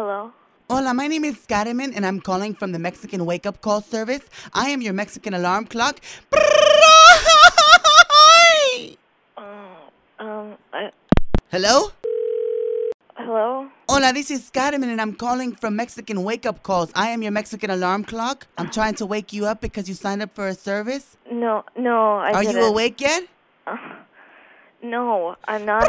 Hello? Hola, my name is Scatterman, and I'm calling from the Mexican wake-up call service. I am your Mexican alarm clock. Hello? Hello? Hola, this is Scatterman, and I'm calling from Mexican wake-up calls. I am your Mexican alarm clock. I'm trying to wake you up because you signed up for a service. No, I Are didn't. you awake yet? No, I'm not.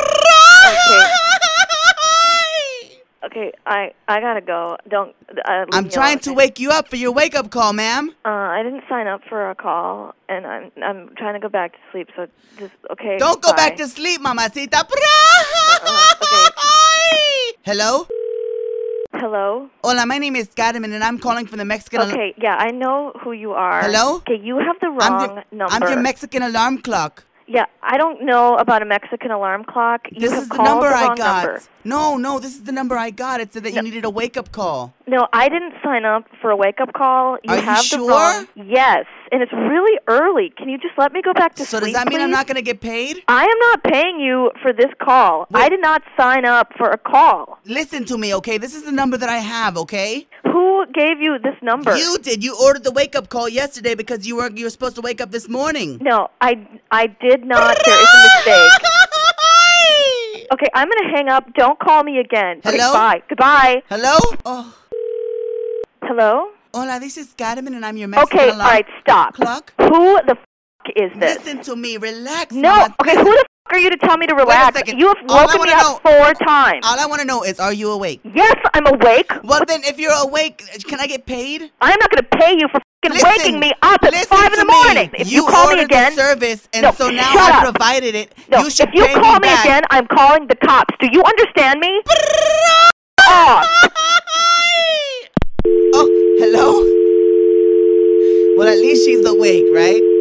Okay, I gotta go. Don't. I'm trying to wake you up for your wake-up call, ma'am. I didn't sign up for a call, and I'm trying to go back to sleep. So just okay. Don't go bye. back to sleep, mamacita. Okay. Hello? Hello? Hola, my name is Scatterman, and I'm calling from the Mexican... Okay, yeah, I know who you are. Hello? Okay, you have the wrong number. I'm your Mexican alarm clock. Yeah, I don't know about a Mexican alarm clock. You This have is the called number the I wrong got. number. No, this is the number I got. It said that you needed a wake-up call. No, I didn't sign up for a wake-up call. Are you have sure? the wrong... Yes, and it's really early. Can you just let me go back to So sleep, does that mean please? I'm not going to get paid? I am not paying you for this call. Wait. I did not sign up for a call. Listen to me, okay? This is the number that I have, okay? Who gave you this number? You did. You ordered the wake-up call yesterday because you were supposed to wake up this morning. No, I did not. There is a mistake. Okay, I'm going to hang up. Don't call me again. Hello? Okay, bye. Goodbye. Hello? Oh. Hello? Hola, this is Scatterman, and I'm your Mexican Okay, alarm all right, stop. clock. Who the is this? Listen to me. Relax. No, mama. okay, Listen. who the are you to tell me to relax? second. You have All I woken me wanna up 4 times. All I want to know is, are you awake? Yes, I'm awake. Well, then, if you're awake, can I get paid? I'm not going to pay you for waking me up at 5 in the morning. If you call me ordered again, the service, and no, so now shut I up. provided it. No, you should if you pay call me back. again, I'm calling the cops. Do you understand me? Off. Oh, hello? Well, at least she's awake, right?